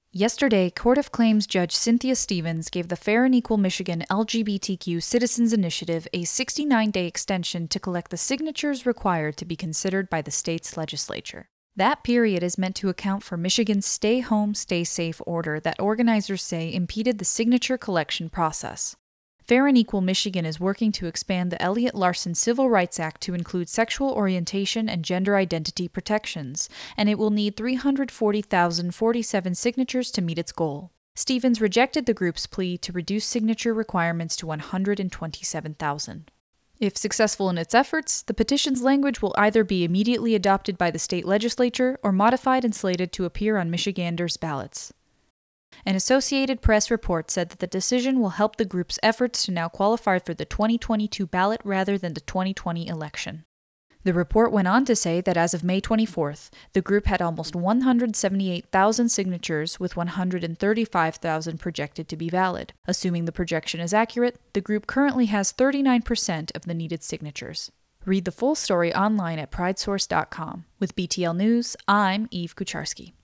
Yesterday, Court of Claims Judge Cynthia Stevens gave the Fair and Equal Michigan LGBTQ Citizens Initiative a 69-day extension to collect the signatures required to be considered by the state's legislature. That period is meant to account for Michigan's Stay Home, Stay Safe order that organizers say impeded the signature collection process. Fair and Equal Michigan is working to expand the Elliott Larson Civil Rights Act to include sexual orientation and gender identity protections, and it will need 340,047 signatures to meet its goal. Stevens rejected the group's plea to reduce signature requirements to 127,000. If successful in its efforts, the petition's language will either be immediately adopted by the state legislature or modified and slated to appear on Michiganders' ballots. An Associated Press report said that the decision will help the group's efforts to now qualify for the 2022 ballot rather than the 2020 election. The report went on to say that as of May 24th, the group had almost 178,000 signatures, with 135,000 projected to be valid. Assuming the projection is accurate, the group currently has 39% of the needed signatures. Read the full story online at pridesource.com. With BTL News, I'm Eve Kucharski.